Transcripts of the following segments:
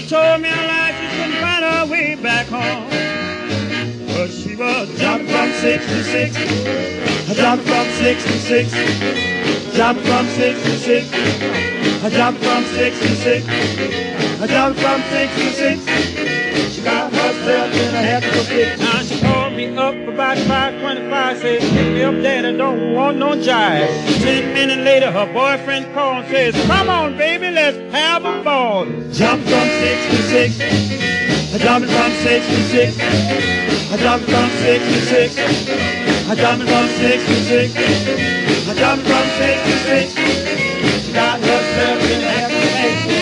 told me a lie, she couldn't find her way back home. But she was jumping from 66, jumping from 66, jumping from 66, jumping from 66, jumping from 66. She got herself in a heck of a fix. Now she called me up about 5:25, said, pick me up, Daddy, don't want no jive. 10 minutes later, her boyfriend called and says, come on, baby, let's have a ball. Jumping from 66, jumping from 66, jumping from 66, jumping from 66, jumping from 66. She got herself in a heck of a fix.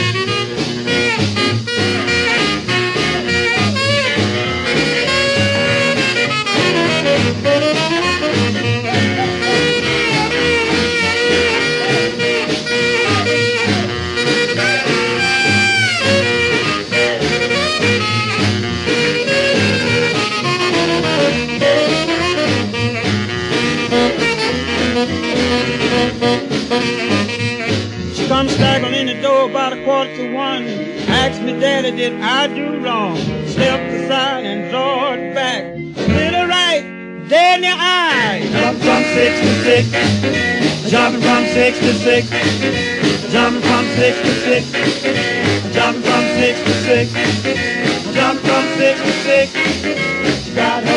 She come staggering in the door about 1:45. Asked me, Daddy, did I do wrong? Stepped aside and drawed back. Little right, dead in the eye. Jumping from 66, jumping from 66, jumping from 66, jumping from 66, jumping from 66. She got